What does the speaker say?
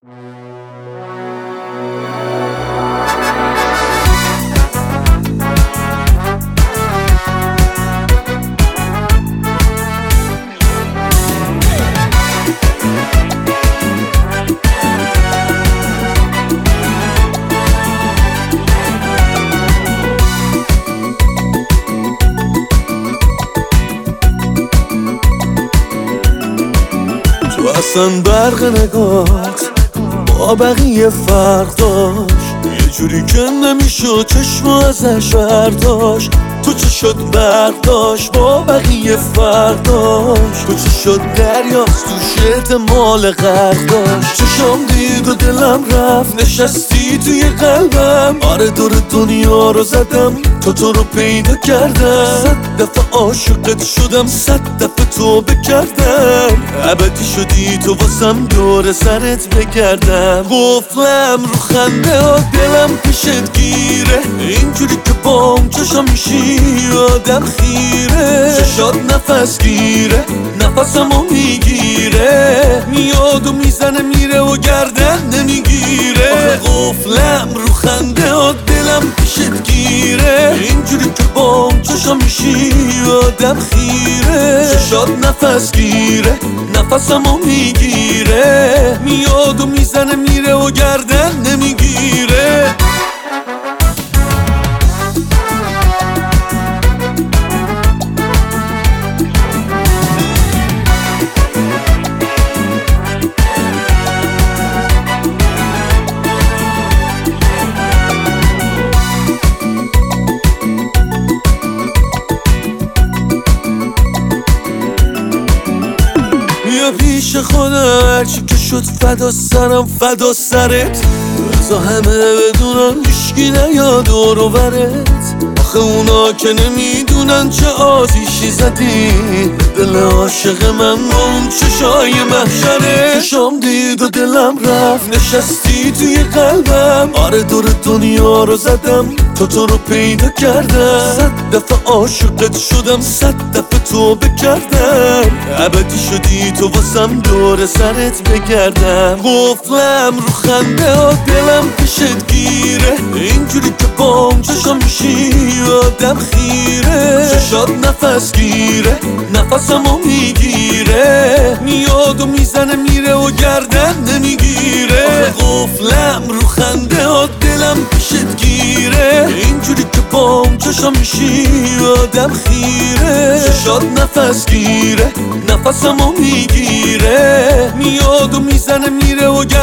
تو اصلا برق نگات با بقیه فرق داشت، یه جوری که نمیشد چشم ازش برداشت. تو چه شد برق داشت با بقیه فرق داشت، تو چه شد دریاست تو احتمال غرق داشت. چشام دید و دلم رفت نشستی توی قلبم، آره دور دنیا رو زدم تو رو پیدا کردم. 100 دفعه عاشقت شدم، 100 دفعه توبه کردم، ابدی شدی تو واسم دور سرت بگردم. قفلم رو خنده ها دلم پیشت گیره، اینجوری که بام چشم میشی آدم خیره. چشات نفس گیره نفسمو میگیره، میاد و میزنه میره و گردن نمیگیره. آخه قفلم رو خنده ها دلم پیشت گیره، اینجوری که بام چشم میشی آدم خیره. چشات نفس گیره نفسمو میگیره، میاد و میزنه میره و گردن نمیگیره. بیا پیش خودم هرچی که شد فدا سرم فدا سرت، بزا همه بدونن هیشکی نیاد دور و برت. آخه اونا که نمیدونن چه آتیشی زدی دل عاشق من با اون چشای محشره. چشام دید و دلم رفت نشستی توی قلبم، آره دور دنیا رو زدم تو رو پیدا کردم. 100 دفعه عاشقت شدم، 100 دفعه توبه کردم، ابدی شدی تو واسم دور سرت بگردم. قفلم رو خنده ها دلم پیشت گیره، اینجوری که بام چشم میشی آدم خیره. چشات نفس گیره نفسمو میگیره، میاد و میزنه میره و گردن نمیگیره. آخه قفلم رو خنده ها دلم پیشت گیره، اینجوری که بام چشم میشی آدم خیره. چشات نفس گیره نفسمو میگیره، میاد و میزنه میره و